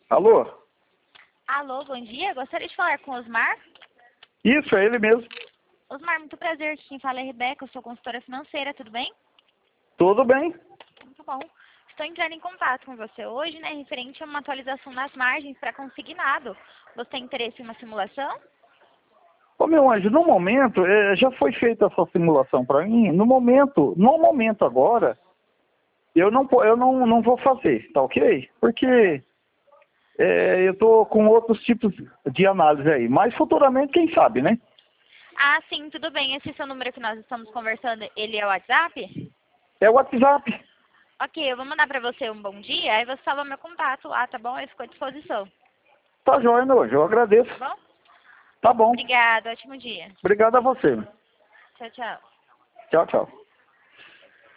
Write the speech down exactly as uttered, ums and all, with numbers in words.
Alô? Alô, bom dia. Gostaria de falar com o Osmar. Isso, é ele mesmo. Osmar, muito prazer. Quem fala é Rebeca, eu sou consultora financeira, tudo bem? Tudo bem? Muito bom. Estou entrando em contato com você hoje, né, referente a uma atualização das margens para consignado. Você tem interesse em uma simulação? Ô, meu anjo, no momento, eh, já foi feita essa simulação para mim. No momento, no momento agora, eu não, po- eu não, não vou fazer, tá ok? Porque eh, eu tô com outros tipos de análise aí. Mas futuramente, quem sabe, né? Ah, sim, tudo bem. Esse seu número que nós estamos conversando, ele é o WhatsApp? É o WhatsApp. Ok, eu vou mandar para você um bom dia, aí você salva meu contato lá, tá bom? Eu fico à disposição, Tá joia, meu anjo, eu agradeço. tá bom? Tá bom. Obrigada, ótimo dia. Obrigado a você. Tchau, tchau. Tchau, tchau.